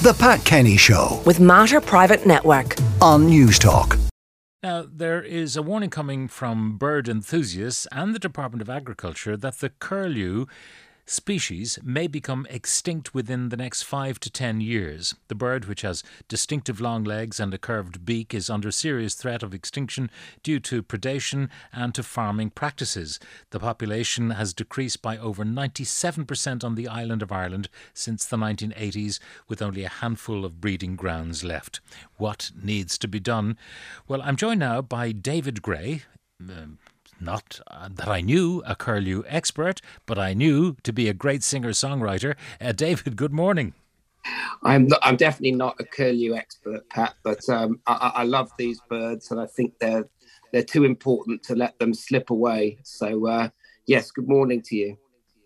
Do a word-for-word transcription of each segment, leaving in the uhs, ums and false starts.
The Pat Kenny Show with Mater Private Network on News Talk. Now, there is a warning coming from bird enthusiasts and the Department of Agriculture that the curlew species may become extinct within the next five to ten years. The bird, which has distinctive long legs and a curved beak, is under serious threat of extinction due to predation and to farming practices. The population has decreased by over ninety-seven percent on the island of Ireland since the nineteen eighties, with only a handful of breeding grounds left. What needs to be done? Well, I'm joined now by David Gray, um, Not uh, that I knew a curlew expert, but I knew to be a great singer-songwriter. Uh, David, good morning. I'm not, I'm definitely not a curlew expert, Pat, but um, I, I love these birds, and I think they're they're too important to let them slip away. So, uh, yes, good morning to you.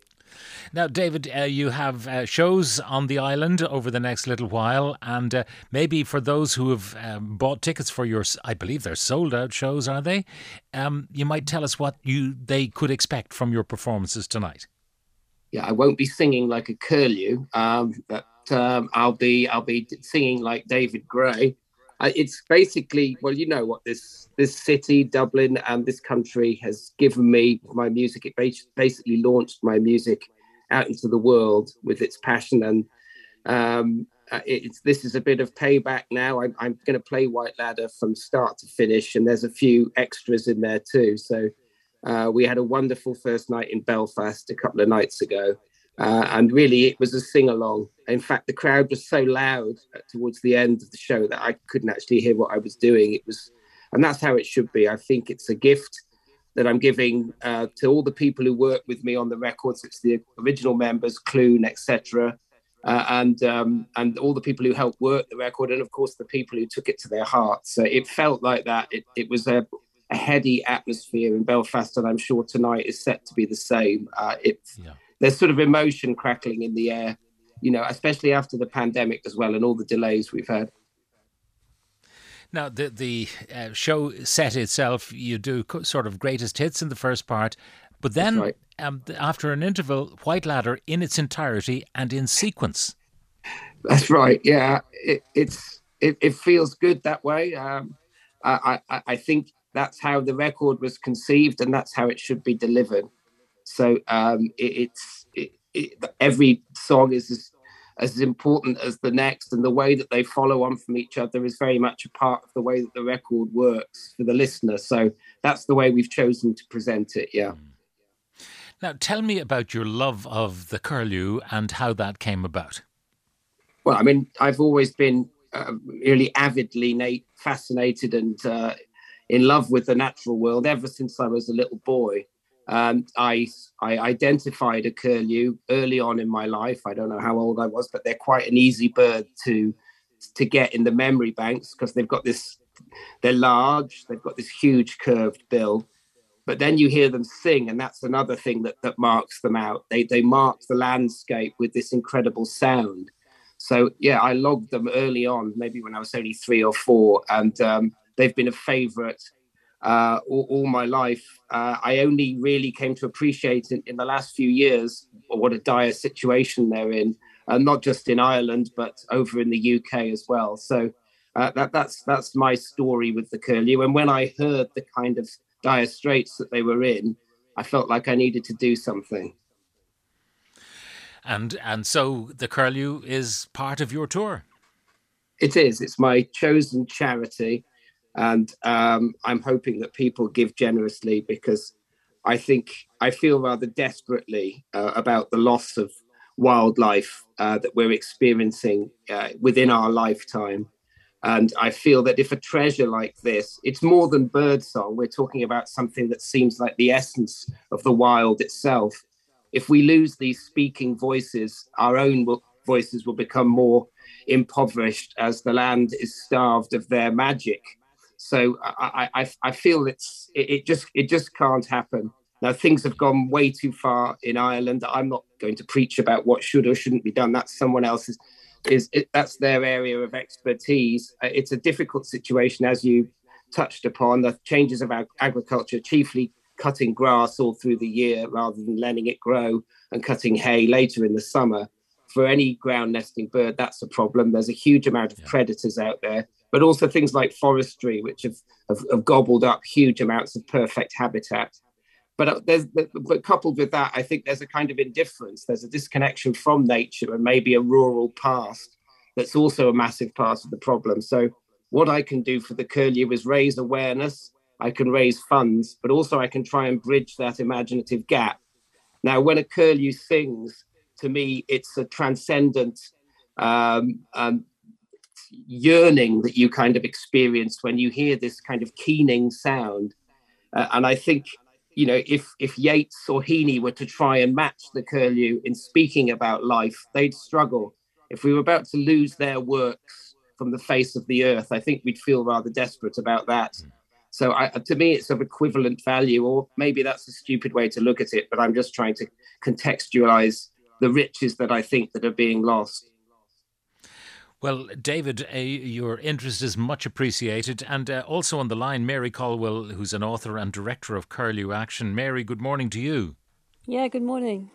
Now, David, uh, you have uh, shows on the island over the next little while, and uh, maybe for those who have um, bought tickets for your, I believe they're sold out shows, are they? Um, you might tell us what you they could expect from your performances tonight. Yeah, I won't be singing like a curlew, um, but um, I'll be I'll be singing like David Gray. Uh, it's basically, well, you know what this this city, Dublin, and this country has given me my music. It basically launched my music out into the world with its passion, and um, it's this is a bit of payback now. I'm, I'm going to play White Ladder from start to finish, and there's a few extras in there too. So uh, we had a wonderful first night in Belfast a couple of nights ago, uh, and really it was a sing-along. In fact, the crowd was so loud towards the end of the show that I couldn't actually hear what I was doing. It was, and that's how it should be. I think it's a gift that I'm giving uh, to all the people who work with me on the records. It's the original members, Clune, et cetera, uh, and um, and all the people who helped work the record, and of course the people who took it to their hearts. So it felt like that. It, it was a, a heady atmosphere in Belfast, and I'm sure tonight is set to be the same. Uh, it's yeah. There's sort of emotion crackling in the air, you know, especially after the pandemic as well and all the delays we've had. Now, the the uh, show set itself, you do co- sort of greatest hits in the first part, but then right. um, after an interval, White Ladder in its entirety and in sequence. That's right. Yeah, it, it's it, it feels good that way. Um, I, I I think that's how the record was conceived, and that's how it should be delivered. So um, it, it's it, it, every song is as, as important as the next, and the way that they follow on from each other is very much a part of the way that the record works for the listener. So that's the way we've chosen to present it, yeah. Now, tell me about your love of the curlew and how that came about. Well, I mean, I've always been uh, really avidly na- fascinated and uh, in love with the natural world ever since I was a little boy. Um, I I identified a curlew early on in my life. I don't know how old I was, but they're quite an easy bird to to get in the memory banks because they've got this, they're large, they've got this huge curved bill. But then you hear them sing, and that's another thing that, that marks them out. They they mark the landscape with this incredible sound. So, yeah, I logged them early on, maybe when I was only three or four, and um, they've been a favorite Uh, all, all my life. Uh, I only really came to appreciate in, in the last few years what a dire situation they're in, uh, not just in Ireland, but over in the U K as well. So uh, that, that's that's my story with the curlew. And when I heard the kind of dire straits that they were in, I felt like I needed to do something. And and so the curlew is part of your tour? It is. It's my chosen charity. And um, I'm hoping that people give generously because I think I feel rather desperately uh, about the loss of wildlife uh, that we're experiencing uh, within our lifetime. And I feel that if a treasure like this, it's more than birdsong. We're talking about something that seems like the essence of the wild itself. If we lose these speaking voices, our own will, voices will become more impoverished as the land is starved of their magic. So I, I, I feel it's it, it just it just can't happen. Now things have gone way too far in Ireland. I'm not going to preach about what should or shouldn't be done. That's someone else's. Is it, that's their area of expertise. It's a difficult situation, as you touched upon. The changes of ag- agriculture, chiefly cutting grass all through the year rather than letting it grow and cutting hay later in the summer. for any ground nesting bird, that's a problem. There's a huge amount of yeah. predators out there, but also things like forestry, which have, have, have gobbled up huge amounts of perfect habitat. But there's, but coupled with that, I think there's a kind of indifference. There's a disconnection from nature and maybe a rural past that's also a massive part of the problem. So what I can do for the curlew is raise awareness. I can raise funds, but also I can try and bridge that imaginative gap. Now, when a curlew sings, to me, it's a transcendent um, um, yearning that you kind of experience when you hear this kind of keening sound. Uh, and I think, you know, if if Yeats or Heaney were to try and match the curlew in speaking about life, they'd struggle. If we were about to lose their works from the face of the earth, I think we'd feel rather desperate about that. So I, to me, it's of equivalent value, or maybe that's a stupid way to look at it, but I'm just trying to contextualize the riches that I think that are being lost. Well, David, uh, your interest is much appreciated. And uh, also on the line, Mary Caldwell, who's an author and director of Curlew Action. Mary, good morning to you. Yeah, good morning.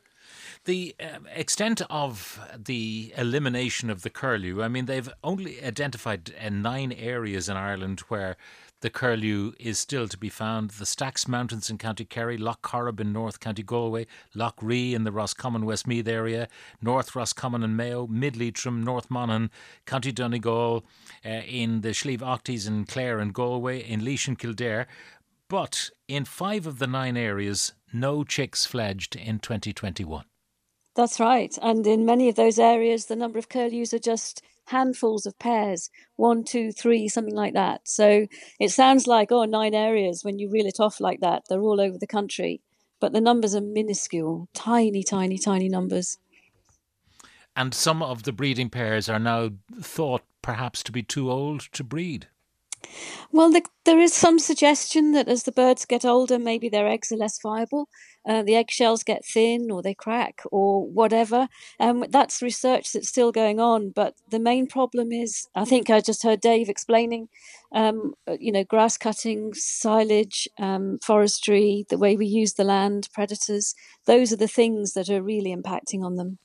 The uh, extent of the elimination of the curlew, I mean, they've only identified uh, nine areas in Ireland where the curlew is still to be found. The Stax Mountains in County Kerry, Lough Corrib in North County Galway, Lough Ree in the Roscommon Westmeath area, North Roscommon and Mayo, Mid Leitrim, North Monaghan, County Donegal, uh, in the Slieve Aughties in Clare and Galway, in Laois and Kildare. But in five of the nine areas, no chicks fledged in twenty twenty-one. That's right. And in many of those areas, the number of curlews are just handfuls of pairs, one, two, three, something like that. So it sounds like, oh, nine areas. When you reel it off like that, they're all over the country. But the numbers are minuscule, tiny, tiny, tiny numbers. And some of the breeding pairs are now thought perhaps to be too old to breed. Well, the, there is some suggestion that as the birds get older, maybe their eggs are less viable. Uh, the eggshells get thin or they crack or whatever. Um, that's research that's still going on. But the main problem is, I think I just heard Dave explaining, um, you know, grass cutting, silage, um, forestry, the way we use the land, predators. Those are the things that are really impacting on them.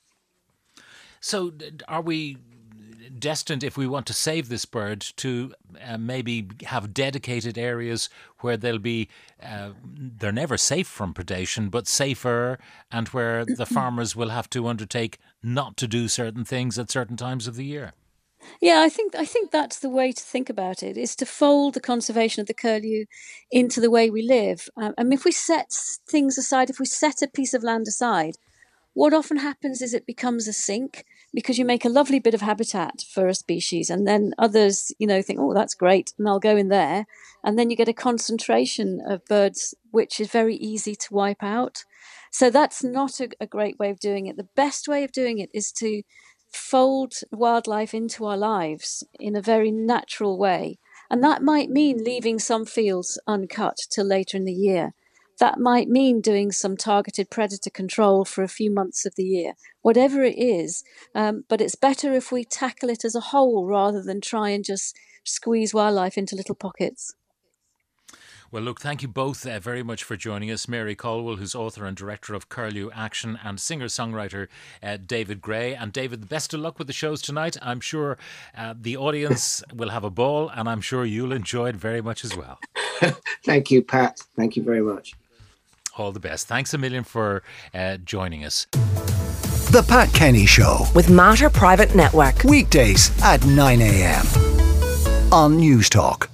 So are we destined, if we want to save this bird, to uh, maybe have dedicated areas where they'll be, uh, they're never safe from predation, but safer, and where the farmers will have to undertake not to do certain things at certain times of the year? Yeah, I think I think that's the way to think about it, is to fold the conservation of the curlew into the way we live. Um, I mean, if we set things aside, if we set a piece of land aside, what often happens is it becomes a sink, because you make a lovely bit of habitat for a species and then others, you know, think, oh, that's great, and I'll go in there. And then you get a concentration of birds, which is very easy to wipe out. So that's not a, a great way of doing it. The best way of doing it is to fold wildlife into our lives in a very natural way. And that might mean leaving some fields uncut till later in the year. That might mean doing some targeted predator control for a few months of the year, whatever it is. Um, but it's better if we tackle it as a whole rather than try and just squeeze wildlife into little pockets. Well, look, thank you both uh, very much for joining us. Mary Caldwell, who's author and director of Curlew Action, and singer-songwriter uh, David Gray. And David, the best of luck with the shows tonight. I'm sure uh, the audience will have a ball, and I'm sure you'll enjoy it very much as well. Thank you, Pat. Thank you very much. All the best. Thanks a million for uh, joining us. The Pat Kenny Show with Mater Private Network. Weekdays at nine a.m. on News Talk.